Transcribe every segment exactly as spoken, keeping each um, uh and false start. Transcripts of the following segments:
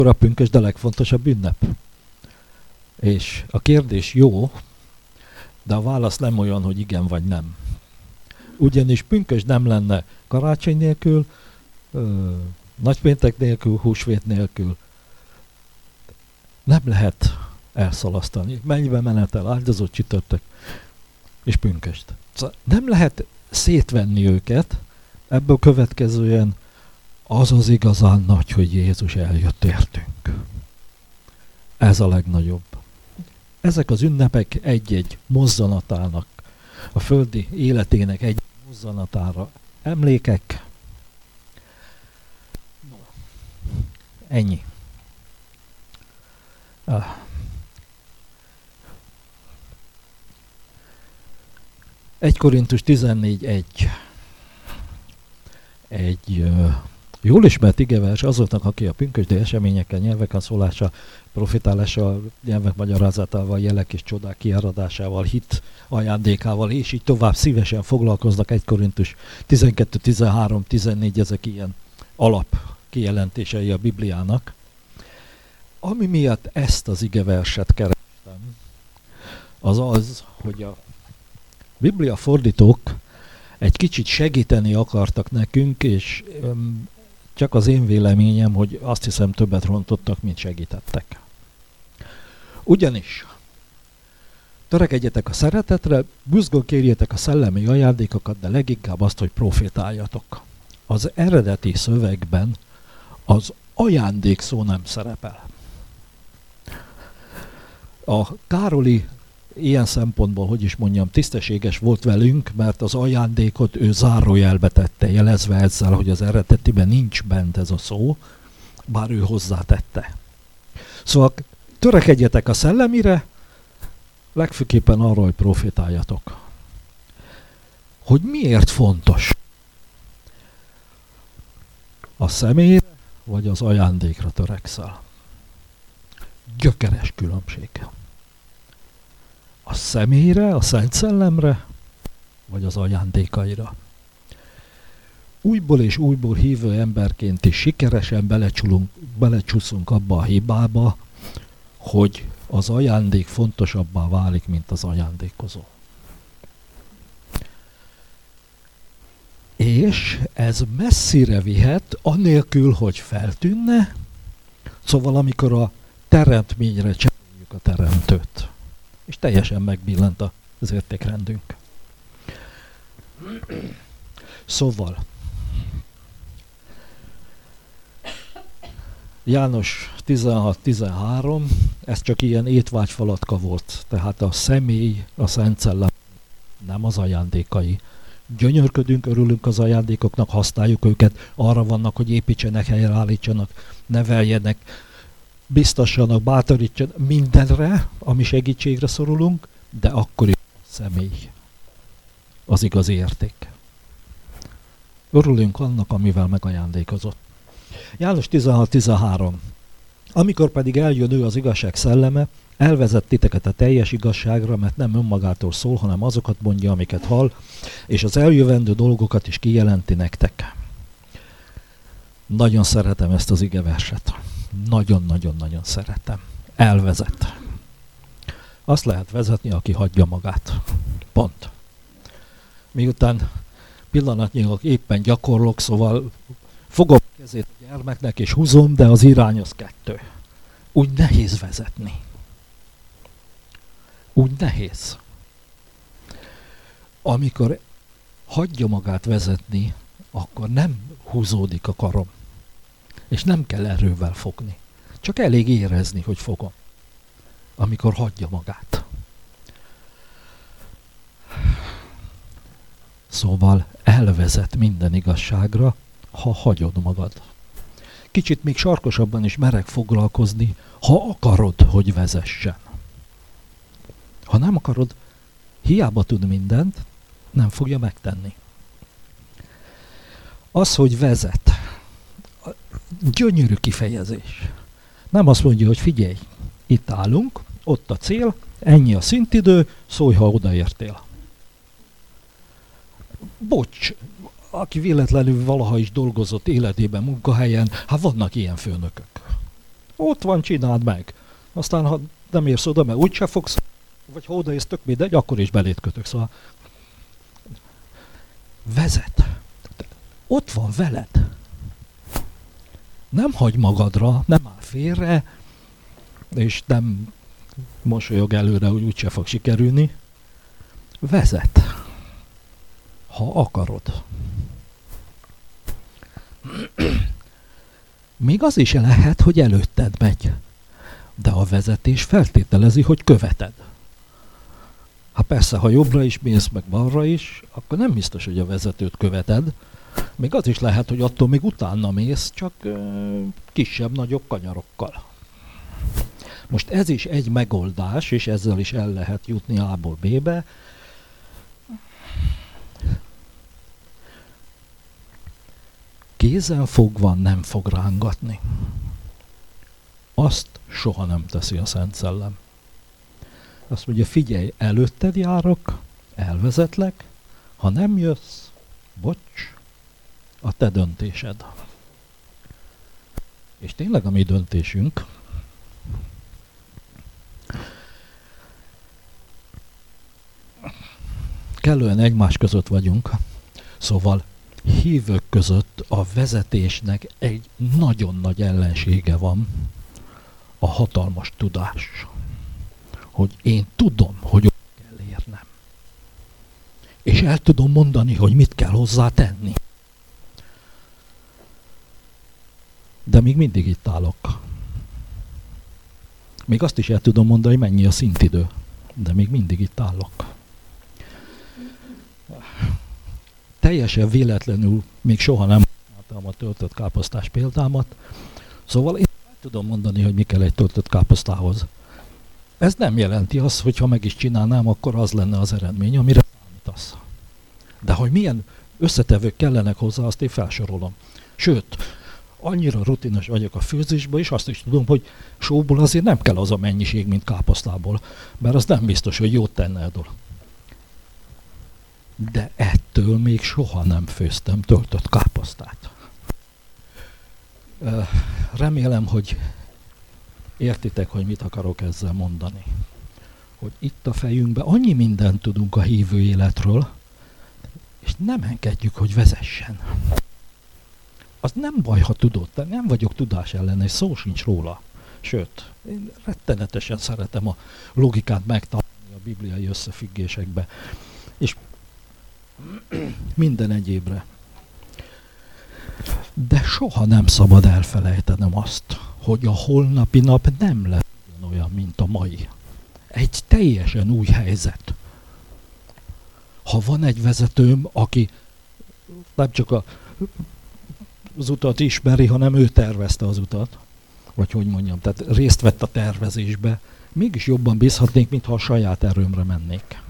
A pünkösd a legfontosabb ünnep. És a kérdés jó, de a válasz nem olyan, hogy igen vagy nem. Ugyanis pünkösd nem lenne karácsony nélkül, ö, nagypéntek nélkül, húsvét nélkül. Nem lehet elszalasztani. Mennybe menetel, áldozott csütörtök és pünkösd. Szóval nem lehet szétvenni őket, ebből következően az az igazán nagy, hogy Jézus eljött értünk. Ez a legnagyobb. Ezek az ünnepek egy-egy mozzanatának, a földi életének egy mozzanatára emlékek. Ennyi. Ah. egy Korintus tizennégy egy. Egy uh, jól ismert igevers azoknak, aki a pünkösdi eseményekkel, nyelveken szólással, profitálással, nyelvek magyarázatával, jelek és csodák kiáradásával, hit ajándékával, és így tovább szívesen foglalkoznak. egy Korintus tizenkettő, tizenhárom, tizennégy, ezek ilyen alap kijelentései a Bibliának. Ami miatt ezt az igeverset kerestem, az az, hogy a Biblia fordítók egy kicsit segíteni akartak nekünk, és öm, csak az én véleményem, hogy azt hiszem többet rontottak, mint segítettek. Ugyanis törekedjetek a szeretetre, buzgón kérjétek a szellemi ajándékokat, de leginkább azt, hogy profétáljatok. Az eredeti szövegben az ajándék szó nem szerepel. A Károli ilyen szempontból, hogy is mondjam, tisztességes volt velünk, mert az ajándékot ő zárójelbe tette, jelezve ezzel, hogy az eredetiben nincs bent ez a szó, bár ő hozzátette. Szóval törekedjetek a szellemire, legfőképpen arról, hogy profétáljatok. Hogy miért fontos? A személyre vagy az ajándékra törekszel? Gyökeres különbség. A személyre, a Szent Szellemre, vagy az ajándékaira. Újból és újból hívő emberként is sikeresen belecsulunk, belecsúszunk abba a hibába, hogy az ajándék fontosabbá válik, mint az ajándékozó. És ez messzire vihet, anélkül, hogy feltűnne, szóval amikor a teremtményre cseréljük a teremtőt. És teljesen megbillent az értékrendünk. Szóval, János tizenhat tizenhárom, ez csak ilyen étvágyfalatka volt, tehát a személy, a Szent Szellem, nem az ajándékai. Gyönyörködünk, örülünk az ajándékoknak, használjuk őket, arra vannak, hogy építsenek, helyreállítsanak, neveljenek, biztassanak, bátorítsanak mindenre, ami segítségre szorulunk, de akkor is a személy az igazi érték. Örülünk annak, amivel megajándékozott. János tizenhat tizenhárom. Amikor pedig eljön ő az igazság szelleme, elvezet titeket a teljes igazságra, mert nem önmagától szól, hanem azokat mondja, amiket hall, és az eljövendő dolgokat is kijelenti nektek. Nagyon szeretem ezt az igeverset. Nagyon-nagyon-nagyon szeretem. Elvezet. Azt lehet vezetni, aki hagyja magát. Pont. Miután pillanatnyilag éppen gyakorlok, szóval fogom a kezét a gyermeknek és húzom, de az irány az kettő. Úgy nehéz vezetni. Úgy nehéz. Amikor hagyja magát vezetni, akkor nem húzódik a karom. És nem kell erővel fogni. Csak elég érezni, hogy fogom. Amikor hagyja magát. Szóval elvezet minden igazságra, ha hagyod magad. Kicsit még sarkosabban is merek foglalkozni, ha akarod, hogy vezessen. Ha nem akarod, hiába tud mindent, nem fogja megtenni. Az, hogy vezet, gyönyörű kifejezés. Nem azt mondja, hogy figyelj, itt állunk, ott a cél, ennyi a szintidő, szólj, ha odaértél. Bocs, aki véletlenül valaha is dolgozott életében, munkahelyen, hát vannak ilyen főnökök. Ott van, csináld meg. Aztán, ha nem érsz oda, mert úgyse fogsz, vagy ha odaérsz, tök mindegy, akkor is belét kötök. Szóval vezet. Ott van veled. Nem hagy magadra, nem áll félre, és nem mosolyog előre, hogy úgyse fog sikerülni. Vezet. Ha akarod. Még az is lehet, hogy előtted megy. De a vezetés feltételezi, hogy követed. Hát persze, ha jobbra is mész, meg balra is, akkor nem biztos, hogy a vezetőt követed. Még az is lehet, hogy attól még utána mész, csak ö, kisebb-nagyobb kanyarokkal. Most ez is egy megoldás, és ezzel is el lehet jutni A-ból B-be. Kézen fogva nem fog rángatni. Azt soha nem teszi a Szent Szellem. Azt mondja, figyelj, előtted járok, elvezetlek, ha nem jössz, bocs, a te döntésed. És tényleg a mi döntésünk. Kellően egymás között vagyunk, szóval hívők között a vezetésnek egy nagyon nagy ellensége van, a hatalmas tudás. Hogy én tudom, hogy ott kell érnem. És el tudom mondani, hogy mit kell hozzá tenni. De még mindig itt állok. Még azt is el tudom mondani, mennyi a szintidő. De még mindig itt állok. Teljesen véletlenül még soha nem láttam a töltött káposztás példámat. Szóval én el tudom mondani, hogy mi kell egy töltött káposztához. Ez nem jelenti azt, hogy ha meg is csinálnám, akkor az lenne az eredmény, amire számítasz. De hogy milyen összetevők kellenek hozzá, azt én felsorolom. Sőt, annyira rutinos vagyok a főzésben, és azt is tudom, hogy sóból azért nem kell az a mennyiség, mint káposztából, mert az nem biztos, hogy jót tenne a dolog. De ettől még soha nem főztem töltött káposztát. Remélem, hogy értitek, hogy mit akarok ezzel mondani. Hogy itt a fejünkben annyi mindent tudunk a hívő életről, és nem engedjük, hogy vezessen. Az nem baj, ha tudod, de nem vagyok tudás ellenes, szó sincs róla. Sőt, én rettenetesen szeretem a logikát megtalálni a bibliai összefüggésekbe. És minden egyébre. De soha nem szabad elfelejtenem azt, hogy a holnapi nap nem lesz olyan, mint a mai. Egy teljesen új helyzet. Ha van egy vezetőm, aki nem csak a, az utat ismeri, hanem ő tervezte az utat, vagy hogy mondjam, tehát részt vett a tervezésbe, mégis jobban bízhatnék, mintha a saját erőmre mennék.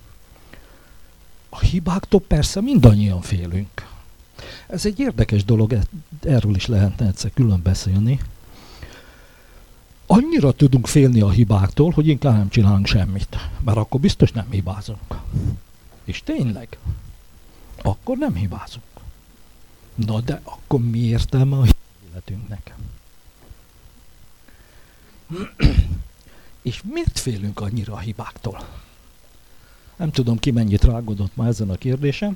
A hibáktól persze mindannyian félünk. Ez egy érdekes dolog, erről is lehetne egyszer külön beszélni. Annyira tudunk félni a hibáktól, hogy inkább nem csinálunk semmit, mert akkor biztos nem hibázunk. És tényleg, akkor nem hibázunk. Na de akkor mi értelme a életünknek? És miért félünk annyira a hibáktól? Nem tudom, ki mennyit rágódott már ezen a kérdésen.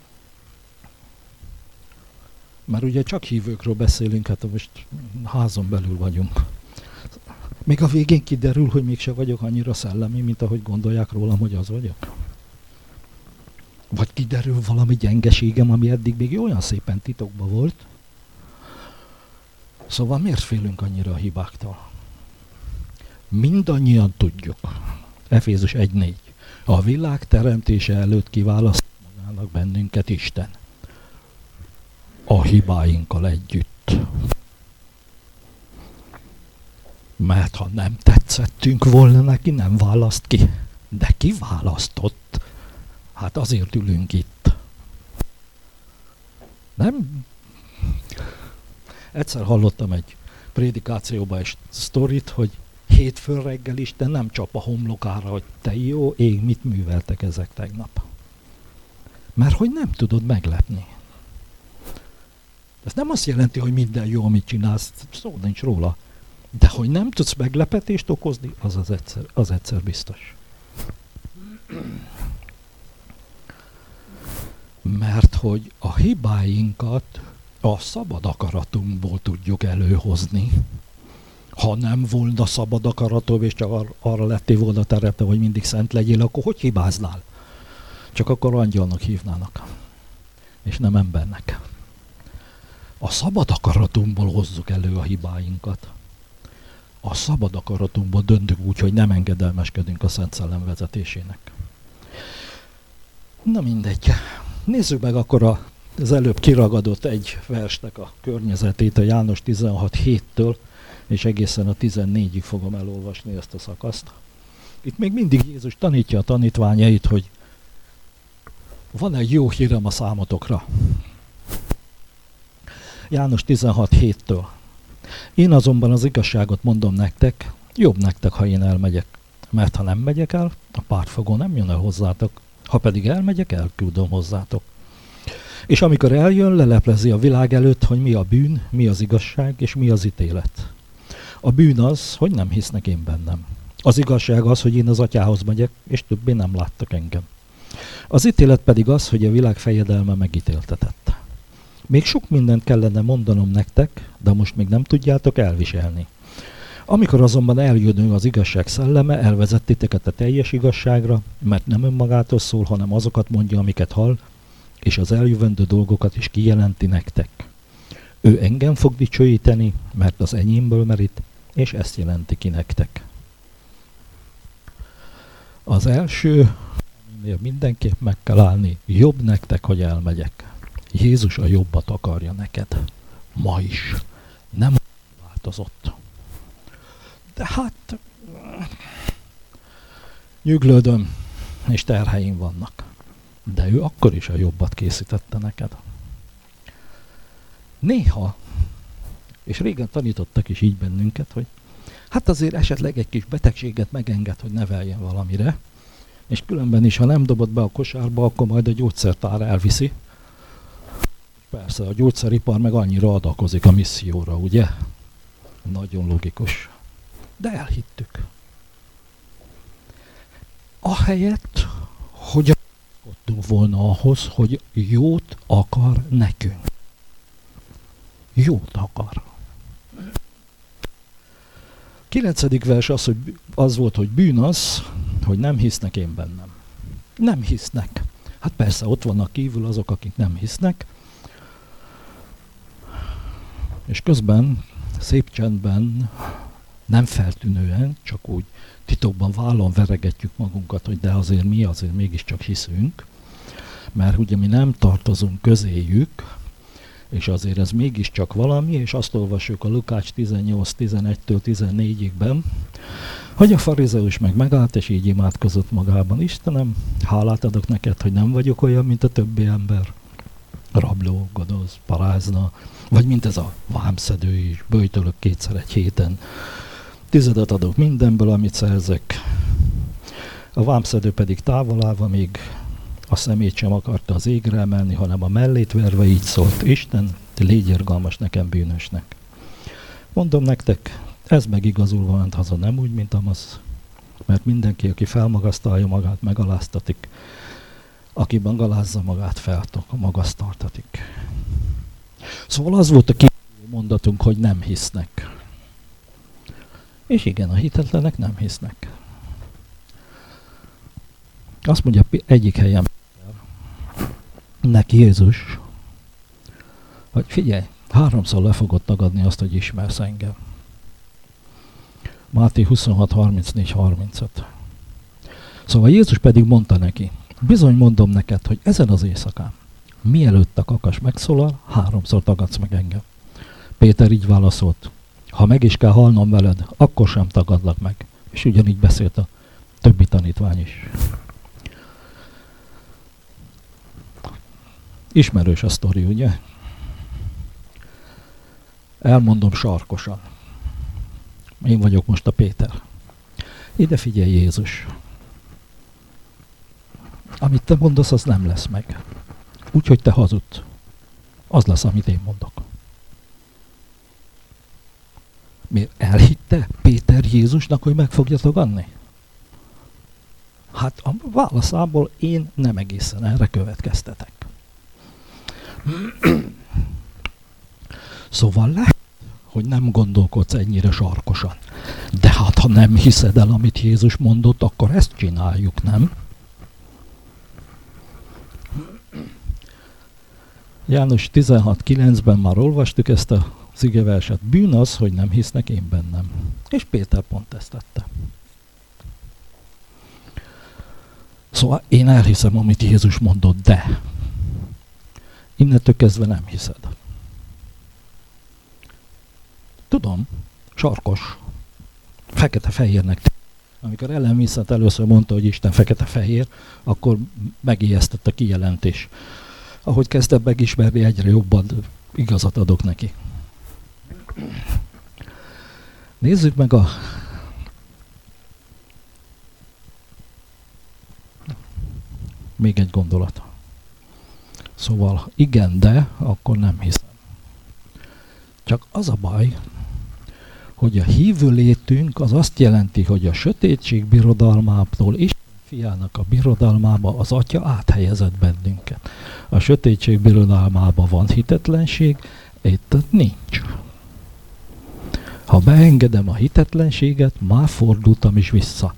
Mert ugye csak hívőkről beszélünk, hát most házon belül vagyunk. Még a végén kiderül, hogy mégse vagyok annyira szellemi, mint ahogy gondolják rólam, hogy az vagyok. Vagy kiderül valami gyengeségem, ami eddig még olyan szépen titokban volt. Szóval miért félünk annyira a hibáktól? Mindannyian tudjuk. Efézus egy négy. A világ teremtése előtt kiválaszt magának bennünket Isten. A hibáinkkal együtt. Mert ha nem tetszettünk volna neki, nem választ ki. De ki választott? Hát azért ülünk itt. Nem? Egyszer hallottam egy prédikációban egy sztorit, hogy hétfőn reggel Isten nem csap a homlokára, hogy te jó ég, mit műveltek ezek tegnap. Mert hogy nem tudod meglepni. Ez nem azt jelenti, hogy minden jó, amit csinálsz, szó nincs róla. De hogy nem tudsz meglepetést okozni, az az egyszer, az egyszer biztos. Mert hogy a hibáinkat a szabad akaratunkból tudjuk előhozni. Ha nem volna szabad akaratom, és csak ar- arra lettél volna teremtve, hogy mindig szent legyél, akkor hogy hibáznál? Csak akkor angyalnak hívnának, és nem embernek. A szabad akaratunkból hozzuk elő a hibáinkat. A szabad akaratunkból döntünk úgy, hogy nem engedelmeskedünk a Szent Szellem vezetésének. Na mindegy. Nézzük meg akkor a, az előbb kiragadott egy versnek a környezetét, a János tizenhat héttől, és egészen a tizennégyig fogom elolvasni ezt a szakaszt. Itt még mindig Jézus tanítja a tanítványait, hogy van egy jó hírem a számotokra. János tizenhat héttől. Én azonban az igazságot mondom nektek, jobb nektek, ha én elmegyek. Mert ha nem megyek el, a pártfogó nem jön el hozzátok. Ha pedig elmegyek, elküldöm hozzátok. És amikor eljön, leleplezi a világ előtt, hogy mi a bűn, mi az igazság, és mi az ítélet. A bűn az, hogy nem hisznek én bennem. Az igazság az, hogy én az atyához megyek, és többé nem láttak engem. Az ítélet pedig az, hogy a világ fejedelme megítéltetett. Még sok mindent kellene mondanom nektek, de most még nem tudjátok elviselni. Amikor azonban eljön az igazság szelleme, elvezet titeket a teljes igazságra, mert nem önmagától szól, hanem azokat mondja, amiket hall, és az eljövendő dolgokat is kijelenti nektek. Ő engem fog dicsőíteni, mert az enyémből merít, és ezt jelenti ki nektek. Az első, aminél mindenképp meg kell állni, jobb nektek, hogy elmegyek. Jézus a jobbat akarja neked. Ma is. Nem változott. De hát nyüglődöm, és terheim vannak. De ő akkor is a jobbat készítette neked. Néha, és régen tanítottak is így bennünket, hogy hát azért esetleg egy kis betegséget megenged, hogy neveljen valamire, és különben is, ha nem dobod be a kosárba, akkor majd a gyógyszertár elviszi. Persze, a gyógyszeripar meg annyira adakozik a misszióra, ugye? Nagyon logikus. De elhittük. Ahelyett, hogy adtunk volna ahhoz, hogy jót akar nekünk. Jót akar. Kilencedik vers az, hogy az volt, hogy bűn az, hogy nem hisznek én bennem. Nem hisznek. Hát persze, ott vannak kívül azok, akik nem hisznek, és közben szép csendben, nem feltűnően, csak úgy titokban vállon veregetjük magunkat, hogy de azért mi azért mégiscsak hiszünk, mert ugye mi nem tartozunk közéjük, és azért ez mégiscsak valami, és azt olvassuk a Lukács tizennyolc tizenegytől tizennégyigben, hogy a farizeus meg megállt, és így imádkozott magában: Istenem, hálát adok neked, hogy nem vagyok olyan, mint a többi ember. Rabló, gonosz, parázna, vagy mint ez a vámszedő is, böjtölök kétszer egy héten. Tizedet adok mindenből, amit szerzek. A vámszedő pedig távol állva még a szemét sem akarta az égre emelni, hanem a mellét verve így szólt: Isten, te légy irgalmas nekem, bűnösnek. Mondom nektek, ez megigazulva ment haza, nem úgy, mint Amasz. Mert mindenki, aki felmagasztalja magát, megaláztatik. Aki megalázza magát, felmagasztaltatik. Szóval az volt a kívül mondatunk, hogy nem hisznek. És igen, a hitetlenek nem hisznek. Azt mondja egyik helyen neki Jézus, hogy figyelj, háromszor le fogod tagadni azt, hogy ismersz engem. Máté huszonhat harmincnégy harmincöt. Szóval Jézus pedig mondta neki: bizony mondom neked, hogy ezen az éjszakán, mielőtt a kakas megszólal, háromszor tagadsz meg engem. Péter így válaszolt: ha meg is kell halnom veled, akkor sem tagadlak meg. És ugyanígy beszélt a többi tanítvány is. Ismerős a sztori, ugye? Elmondom sarkosan. Én vagyok most a Péter. Ide figyelj, Jézus. Amit te mondasz, az nem lesz meg. Úgyhogy te hazudsz. Az lesz, amit én mondok. Miért elhitte Péter Jézusnak, hogy meg fogja tagadni? Hát a válaszából én nem egészen erre következtetek. Szóval lehet, hogy nem gondolkodsz ennyire sarkosan. De hát ha nem hiszed el, amit Jézus mondott, akkor ezt csináljuk, nem? János tizenhat kilencben már olvastuk ezt az igeverset. Bűn az, hogy nem hisznek én bennem. És Péter pont ezt tette. Szóval én elhiszem, amit Jézus mondott, de innentől kezdve nem hiszed. Tudom, sarkos, fekete-fehérnek. Amikor Ellen Whistlet először mondta, hogy Isten fekete-fehér, akkor megijesztett a kijelentés. Ahogy kezdett megismerni, egyre jobban igazat adok neki. Nézzük meg a még egy gondolat. Szóval igen, de akkor nem hiszem. Csak az a baj, hogy a hívő létünk az azt jelenti, hogy a sötétség birodalmától Isten fiának a birodalmába az Atya áthelyezett bennünket. A sötétség birodalmába van hitetlenség, itt nincs. Ha beengedem a hitetlenséget, már fordultam is vissza.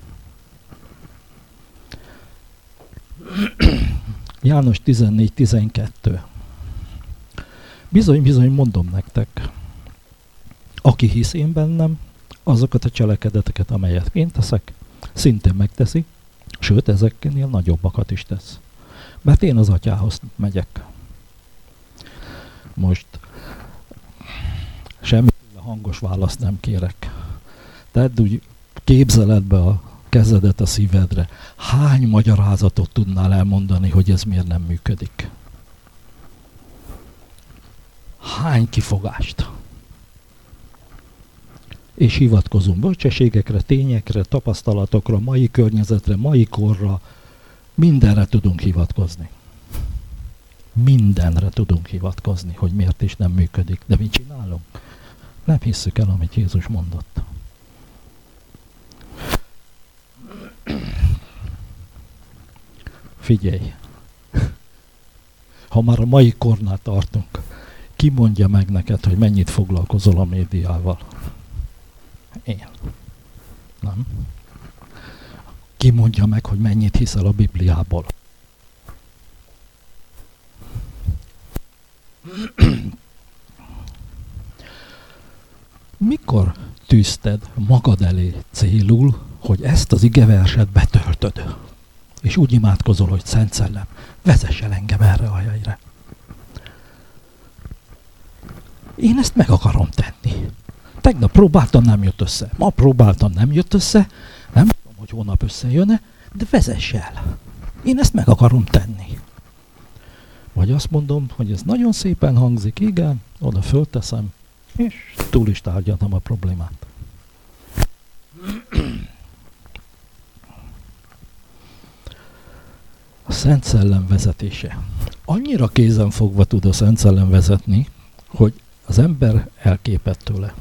János tizennégy tizenkettő. Bizony, bizony, mondom nektek, aki hisz én bennem, azokat a cselekedeteket, amelyet én teszek, szintén megteszi, sőt, ezeknél nagyobbakat is tesz. Mert én az Atyához megyek. Most semmiféle hangos választ nem kérek. Tedd úgy képzeletbe a kezedet a szívedre. Hány magyarázatot tudnál elmondani, hogy ez miért nem működik? Hány kifogást? És hivatkozunk bölcsességekre, tényekre, tapasztalatokra, mai környezetre, mai korra. Mindenre tudunk hivatkozni. Mindenre tudunk hivatkozni, hogy miért is nem működik. De mit csinálunk? Nem hisszük el, amit Jézus mondott. Figyelj! Ha már a mai kornál tartunk, ki mondja meg neked, hogy mennyit foglalkozol a médiával? Én. Nem? Ki mondja meg, hogy mennyit hiszel a Bibliából? Mikor tűzted magad elé célul, hogy ezt az igeverset betöltöd? És úgy imádkozol, hogy Szent Szellem, vezess el engem erre a helyre. Én ezt meg akarom tenni. Tegnap próbáltam, nem jött össze. Ma próbáltam, nem jött össze. Nem tudom, hogy holnap összejön-e, de vezess el. Én ezt meg akarom tenni. Vagy azt mondom, hogy ez nagyon szépen hangzik, igen, oda fölteszem, és túl is tárgyaltam a problémát. A Szent Szellem vezetése. Annyira kézenfogva tud a Szent Szellem vezetni, hogy az ember elképett tőle.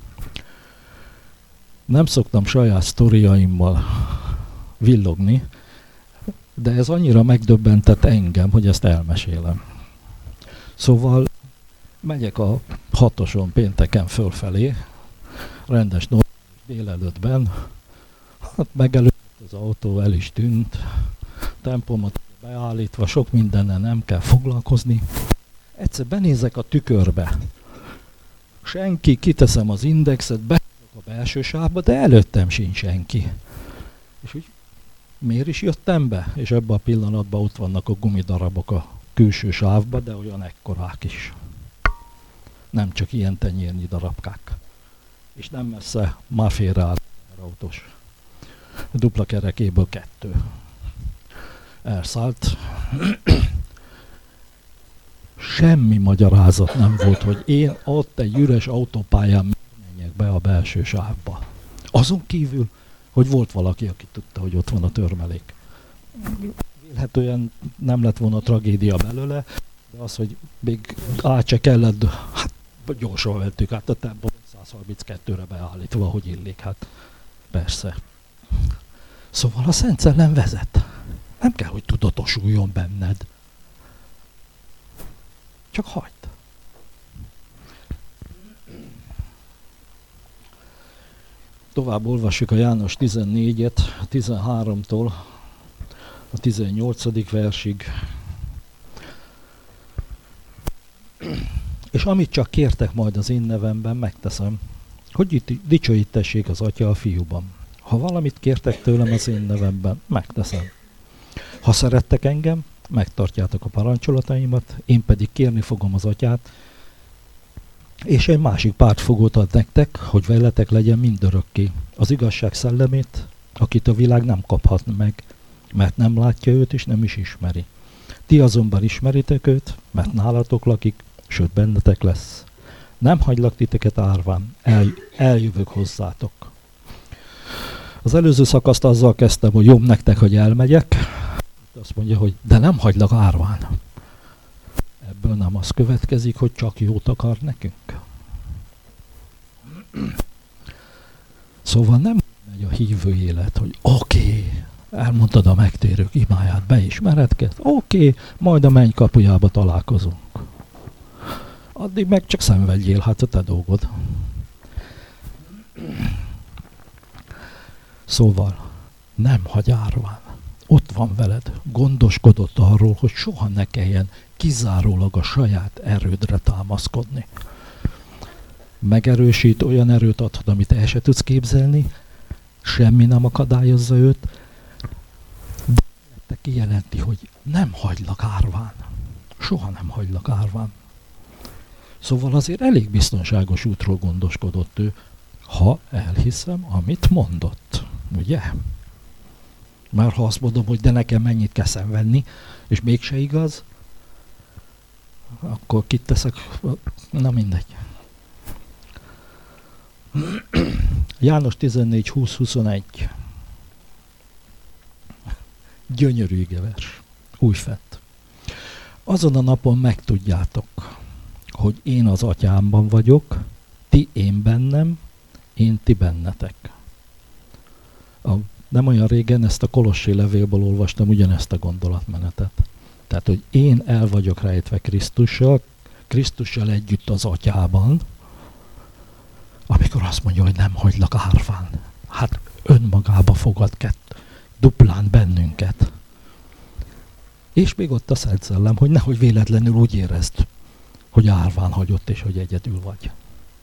Nem szoktam saját sztoriaimmal villogni, de ez annyira megdöbbentett engem, hogy ezt elmesélem. Szóval megyek a hatoson pénteken fölfelé, rendes délelőttben, hát megelőtt az autó, el is tűnt, tempomat beállítva, sok mindennel nem kell foglalkozni. Egyszer benézek a tükörbe, senki, kiteszem az indexet, beállok a belső sávba, de előttem sincs senki. És úgy, miért is jöttem be? És ebben a pillanatban ott vannak a gumidarabok a külső sávba, de olyan ekkorák is. Nem csak ilyen tenyérnyi darabkák. És nem messze már félreáll az autós. A dupla kerekéből kettő. Elszállt. Semmi magyarázat nem volt, hogy én ott egy üres autópályán menjek be a belső sávba. Azon kívül, hogy volt valaki, aki tudta, hogy ott van a törmelék. Vélhetően nem lett volna tragédia belőle, de az, hogy még át se kellett, hát gyorsan vettük át a tempót, százharminckettőre beállítva, hogy illik, hát persze. Szóval a Szent Szellem vezet. Nem kell, hogy tudatosuljon benned. Csak hagyd. Tovább olvassuk a János tizennégyet, a tizenháromtól a tizennyolcadik versig. És amit csak kértek majd az én nevemben, megteszem, hogy dicsőítessék az Atya a Fiúban. Ha valamit kértek tőlem az én nevemben, megteszem. Ha szerettek engem, megtartjátok a parancsolataimat, én pedig kérni fogom az Atyát, és egy másik pártfogót ad nektek, hogy veletek legyen mindörökké. Az igazság szellemét, akit a világ nem kaphat meg, mert nem látja őt és nem is ismeri. Ti azonban ismeritek őt, mert nálatok lakik, sőt bennetek lesz. Nem hagylak titeket árván, el, eljövök hozzátok. Az előző szakaszt azzal kezdtem, hogy jobb nektek, hogy elmegyek. Azt mondja, hogy de nem hagylak árván. Ebből nem az következik, hogy csak jót akar nekünk. Szóval nem megy a hívő élet, hogy oké, okay, elmondtad a megtérők imáját, beismeredket, oké, okay, majd a menny kapujába találkozunk. Addig meg csak szenvedjél, hát a te dolgod. Szóval nem hagy árván. Ott van veled, gondoskodott arról, hogy soha ne kelljen kizárólag a saját erődre támaszkodni. Megerősít, olyan erőt adhat, amit el se tudsz képzelni, semmi nem akadályozza őt, de kijelenti, hogy nem hagylak árván. Soha nem hagylak árván. Szóval azért elég biztonságos útról gondoskodott ő, ha elhiszem, amit mondott. Ugye? Már ha azt mondom, hogy de nekem mennyit kell szenvedni, és mégse igaz, akkor kit teszek? Na mindegy. János tizennégy húsz huszonegy. Gyönyörű igevers. Újfent. Azon a napon megtudjátok, hogy én az Atyámban vagyok, ti én bennem, én ti bennetek. A, nem olyan régen ezt a Kolossi levélből olvastam, ugyanezt a gondolatmenetet. Tehát, hogy én el vagyok rejtve Krisztussal, Krisztussal együtt az Atyában, amikor azt mondja, hogy nem hagylak árván. Hát önmagába fogad kett, duplán bennünket. És még ott a Szent Szellem, hogy nehogy véletlenül úgy érezd, hogy árván hagyott és hogy egyedül vagy.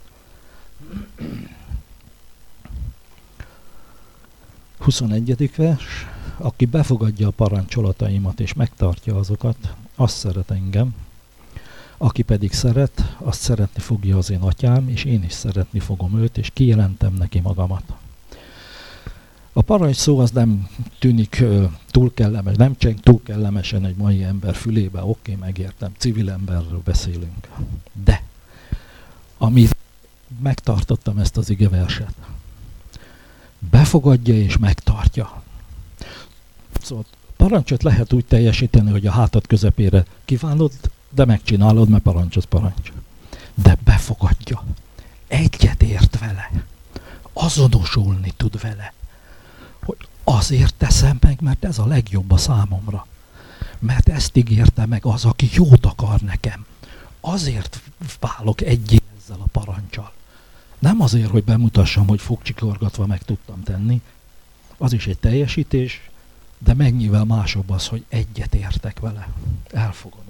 huszonegyedik vers. Aki befogadja a parancsolataimat és megtartja azokat, azt szeret engem. Aki pedig szeret, azt szeretni fogja az én Atyám, és én is szeretni fogom őt, és kijelentem neki magamat. A parancs szó az nem tűnik uh, túl kellemes, nem cseng túl kellemesen egy mai ember fülébe, oké, okay, megértem, civil emberről beszélünk. De, amit megtartottam ezt az igeverset, befogadja és megtartja. Szóval parancsot lehet úgy teljesíteni, hogy a hátad közepére kívánod, de megcsinálod, mert parancs az parancs. De befogadja. Egyet ért vele. Azonosulni tud vele. Hogy azért teszem meg, mert ez a legjobb a számomra. Mert ezt ígérte meg az, aki jót akar nekem. Azért válok egyé ezzel a parancsal. Nem azért, hogy bemutassam, hogy fogcsikorgatva meg tudtam tenni. Az is egy teljesítés, de mennyivel másabb az, hogy egyet értek vele. Elfogadom.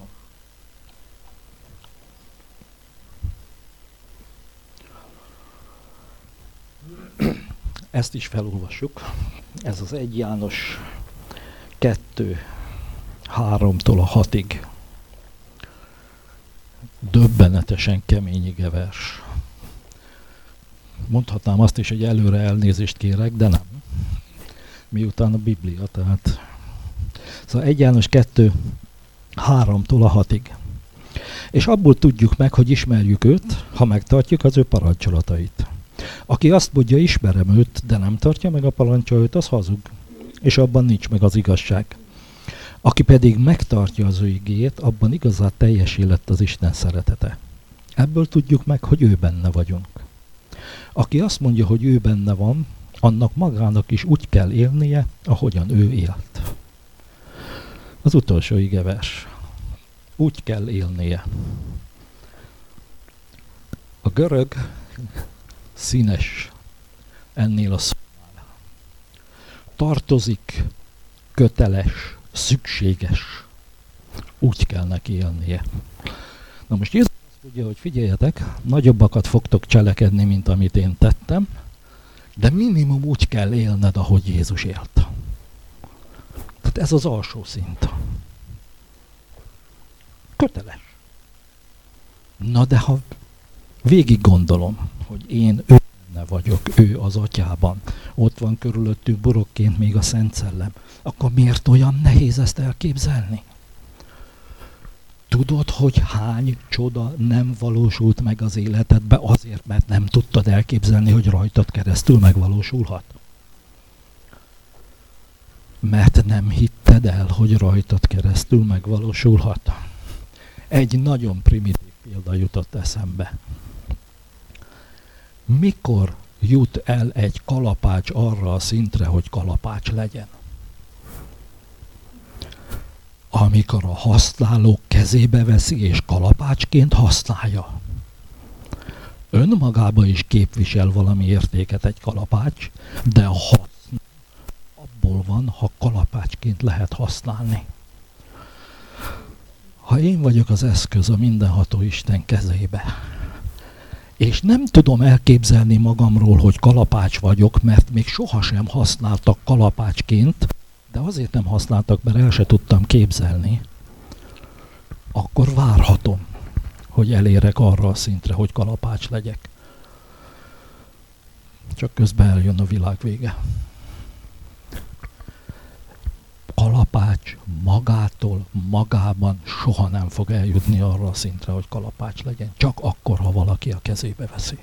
Ezt is felolvassuk. Ez az egy János kettő háromtól a hatig. Döbbenetesen kemény igevers. Mondhatnám azt is, hogy előre elnézést kérek, de nem. Miután a Biblia, tehát. Szóval egy János kettő háromtól a hatig. És abból tudjuk meg, hogy ismerjük őt, ha megtartjuk az ő parancsolatait. Aki azt mondja, ismerem őt, de nem tartja meg a parancsolatait, az hazug, és abban nincs meg az igazság. Aki pedig megtartja az ő igéjét, abban igazán teljesé lett az Isten szeretete. Ebből tudjuk meg, hogy ő benne vagyunk. Aki azt mondja, hogy ő benne van, annak magának is úgy kell élnie, ahogyan ő élt. Az utolsó igevers. Úgy kell élnie. A görög színes ennél a szónál. Tartozik, köteles, szükséges. Úgy kell neki élnie. Na most Jézus azt mondja, hogy figyeljetek, nagyobbakat fogtok cselekedni, mint amit én tettem, de minimum úgy kell élned, ahogy Jézus élt. Tehát ez az alsó szint. Köteles. Na de ha végig gondolom, hogy én ő benne vagyok, ő az atyában, ott van körülöttük burokként még a Szent Szellem, akkor miért olyan nehéz ezt elképzelni? Tudod, hogy hány csoda nem valósult meg az életedbe azért, mert nem tudtad elképzelni, hogy rajtad keresztül megvalósulhat? Mert nem hitted el, hogy rajtad keresztül megvalósulhat. Egy nagyon primitív példa jutott eszembe. Mikor jut el egy kalapács arra a szintre, hogy kalapács legyen? Amikor a használók kezébe veszi és kalapácsként használja. Önmagában is képvisel valami értéket egy kalapács, de a haszna abból van, ha kalapácsként lehet használni. Ha én vagyok az eszköz a mindenható Isten kezébe, és nem tudom elképzelni magamról, hogy kalapács vagyok, mert még sohasem használtak kalapácsként, de azért nem használtak, mert el se tudtam képzelni, akkor várhatom, hogy elérek arra a szintre, hogy kalapács legyek. Csak közben eljön a világ vége. Kalapács magától, magában soha nem fog eljutni arra a szintre, hogy kalapács legyen. Csak akkor, ha valaki a kezébe veszi.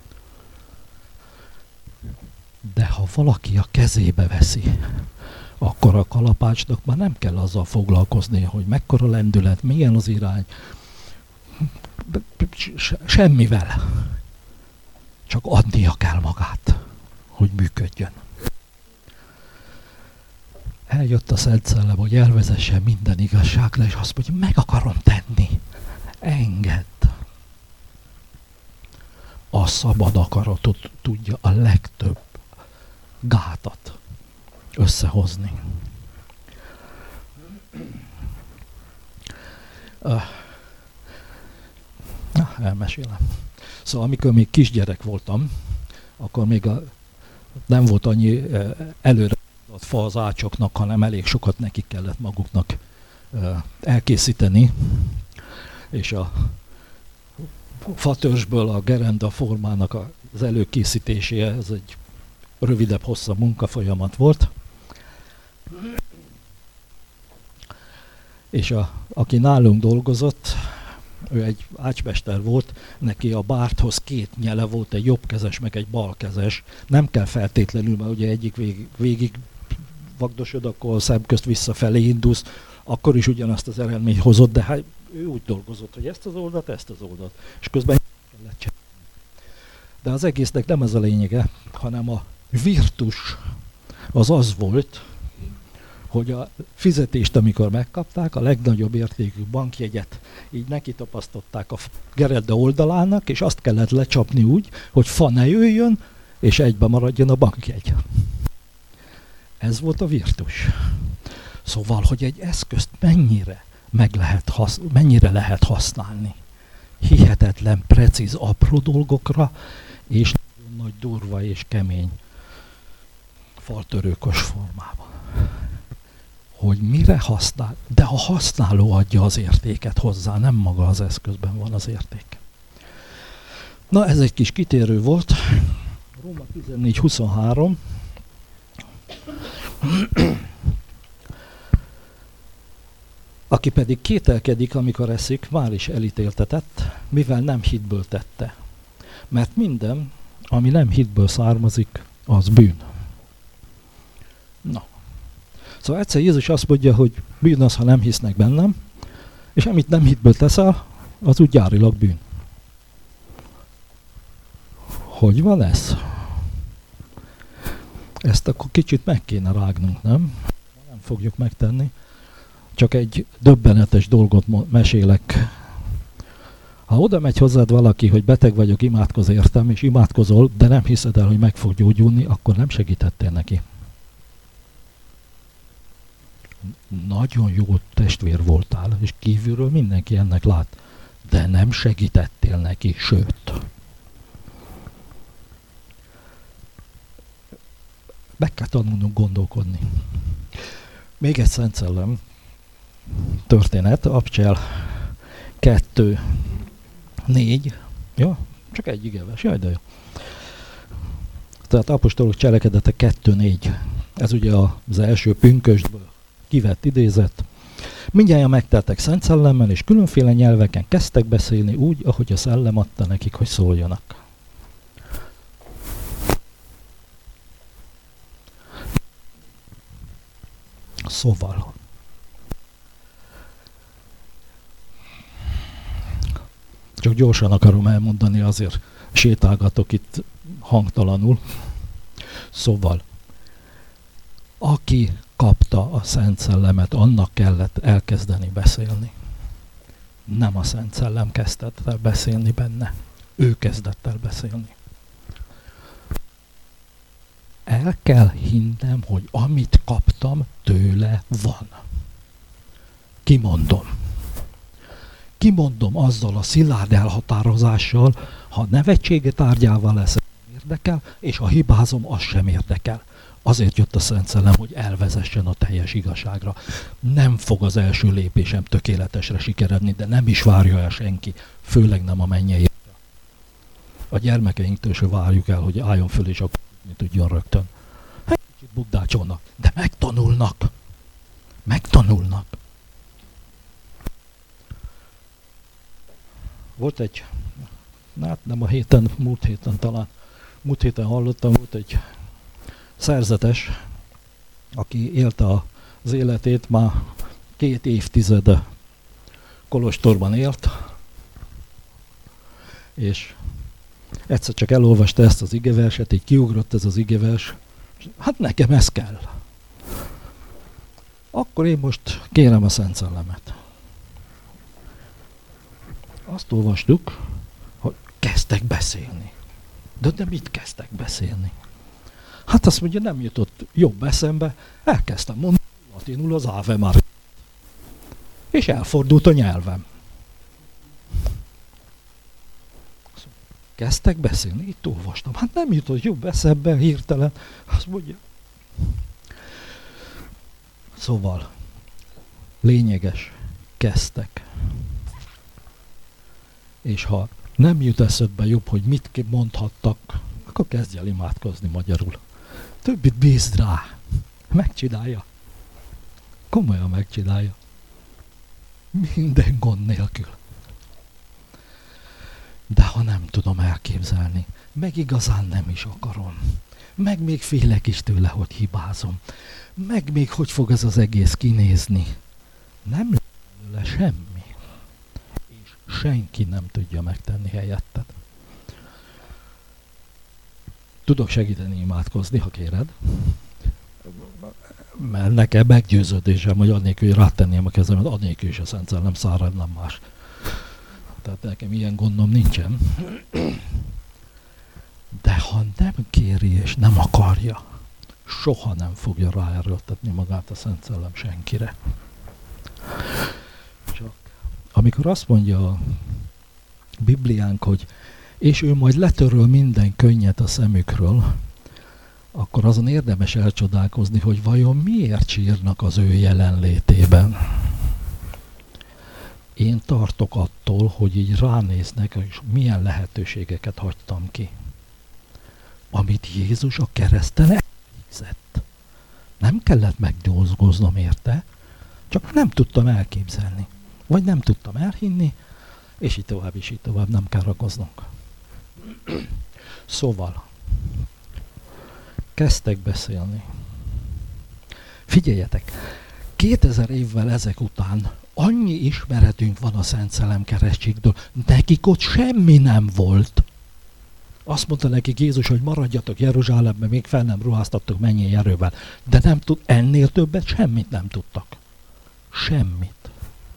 De ha valaki a kezébe veszi, akkor a kalapácsnak már nem kell azzal foglalkozni, hogy mekkora lendület, milyen az irány. Semmivel. Csak adnia kell magát, hogy működjön. Eljött a Szent Szellem, hogy elvezesse minden igazságra, és azt mondja, meg akarom tenni. Engedd. A szabad akaratot tudja a legtöbb gátat összehozni. Na, elmesélem. Szóval amikor még kisgyerek voltam, akkor még a, nem volt annyi előre a fa az ácsoknak, hanem elég sokat nekik kellett maguknak elkészíteni, és a fatörzsből a gerenda formának az előkészítéséhez ez egy rövidebb, hosszabb munkafolyamat volt. És a, aki nálunk dolgozott, ő egy ácsmester volt, neki a bárthoz két nyele volt, egy jobbkezes, meg egy balkezes. Nem kell feltétlenül, mert ugye egyik végig, végig vagdosod, akkor a szemközt visszafelé indulsz, akkor is ugyanazt az eredményt hozott, de hát ő úgy dolgozott, hogy ezt az oldalt, ezt az oldalt. És közben kellett csinálni. De az egésznek nem ez a lényege, hanem a virtus az az volt, hogy a fizetést, amikor megkapták, a legnagyobb értékű bankjegyet így neki tapasztották a gerenda oldalának, és azt kellett lecsapni úgy, hogy fa ne jöjjön, és egybe maradjon a bankjegy. Ez volt a virtus. Szóval, hogy egy eszközt mennyire meg lehet hasz, mennyire lehet használni. Hihetetlen, precíz, apró dolgokra, és nagyon nagy, durva és kemény faltörőkos formában. Hogy mire használ, de a használó adja az értéket hozzá, nem maga az eszközben van az érték. Na, ez egy kis kitérő volt. Róma tizennégy huszonhárom. Aki pedig kételkedik, amikor eszik, már is elítéltetett, mivel nem hitből tette. Mert minden, ami nem hitből származik, az bűn. Na. Szóval egyszer Jézus azt mondja, hogy bűn az, ha nem hisznek bennem, és amit nem hitből teszel, az úgy gyárilag bűn. Hogy van ez? Ezt akkor kicsit meg kéne rágnunk, nem? Nem fogjuk megtenni. Csak egy döbbenetes dolgot mesélek. Ha oda megy hozzád valaki, hogy beteg vagyok, imádkozz értem, és imádkozol, de nem hiszed el, hogy meg fog gyógyulni, akkor nem segítettél neki. Nagyon jó testvér voltál, és kívülről mindenki ennek lát, de nem segítettél neki, sőt. Meg kell tanulnunk gondolkodni. Még egy Szent Szellem történet, Abcsel kettő, négy, jó? Csak egy igevers, jaj, de jó. Tehát apostolok cselekedete kettő négy. Ez ugye az első pünkösdből kivett idézet. Mindjárt megteltek Szent Szellemmel, és különféle nyelveken kezdtek beszélni úgy, ahogy a Szellem adta nekik, hogy szóljanak. Szóval. Csak gyorsan akarom elmondani, azért sétálgatok itt hangtalanul. Szóval, aki kapta a Szent Szellemet, annak kellett elkezdeni beszélni. Nem a Szent Szellem kezdett el beszélni benne. Ő kezdett el beszélni. El kell hinnem, hogy amit kaptam, tőle van. Kimondom. Kimondom azzal a szilárd elhatározással, ha nevetsége tárgyával lesz, érdekel, és ha hibázom, az sem érdekel. Azért jött a Szent Szellem, hogy elvezessen a teljes igazságra. Nem fog az első lépésem tökéletesre sikeredni, de nem is várja el senki, főleg nem a mennyei. A gyermekeinktől se várjuk el, hogy álljon föl és akkor tudjon rögtön. Hát kicsit bukdácsolnak, de megtanulnak. Megtanulnak. Volt egy, hát nem a héten, múlt héten talán, múlt héten hallottam, volt egy szerzetes, aki élte az életét, már két évtizede kolostorban élt, és egyszer csak elolvasta ezt az igeverset, így kiugrott ez az igevers, hát nekem ez kell. Akkor én most kérem a Szent Szellemet. Azt olvastuk, hogy kezdtek beszélni. De, de mit kezdtek beszélni? Hát azt mondja, nem jutott jobb eszembe, elkezdtem mondani latinul az Ave Maria. És elfordult a nyelvem. Kezdtek beszélni, itt olvastam. Hát nem jutott jobb eszembe hirtelen. Azt mondja. Szóval, lényeges, kezdtek. És ha nem jut eszedbe jobb, hogy mit mondhattak, akkor kezdj el imádkozni magyarul. Többit bízd rá. Megcsinálja. Komolyan megcsinálja. Minden gond nélkül. De ha nem tudom elképzelni, meg igazán nem is akarom, meg még félek is tőle, hogy hibázom, meg még hogy fog ez az egész kinézni, nem lesz semmi. És senki nem tudja megtenni helyetted. Tudok segíteni imádkozni, ha kéred. Mert nekem meggyőződésem, hogy annélkül, hogy rátenném a kezemet, annélkül is a Szent Szellem szárad, nem más. Tehát nekem ilyen gondom nincsen. De ha nem kéri és nem akarja, soha nem fogja ráerőltetni magát a Szent Szellem senkire. Csak amikor azt mondja a Bibliánk, hogy és ő majd letöröl minden könnyet a szemükről, akkor azon érdemes elcsodálkozni, hogy vajon miért sírnak az ő jelenlétében. Én tartok attól, hogy így ránéznek, és milyen lehetőségeket hagytam ki. Amit Jézus a kereszten elvégzett. Nem kellett meggyőzgoznom érte, csak nem tudtam elképzelni. Vagy nem tudtam elhinni, és így tovább, és így tovább, nem kell ragoznunk. Szóval, kezdtek beszélni. Figyeljetek, kétezer évvel ezek után annyi ismeretünk van a Szent Szellem keresztségről, nekik ott semmi nem volt. Azt mondta nekik Jézus, hogy maradjatok Jeruzsálemben, még fel nem ruháztattok mennyi erővel. De nem tud, ennél többet semmit nem tudtak. Semmit.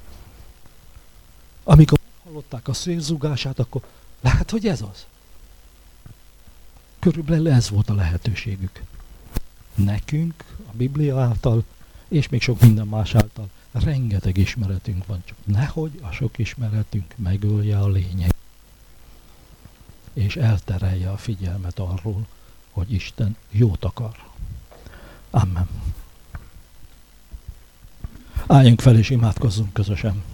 Amikor hallották a szélzugását, akkor lehet, hogy ez az. Körülbelül ez volt a lehetőségük. Nekünk, a Biblia által, és még sok minden más által, rengeteg ismeretünk van, csak nehogy a sok ismeretünk megölje a lényeg. És elterelje a figyelmet arról, hogy Isten jót akar. Amen. Álljunk fel és imádkozzunk közösen.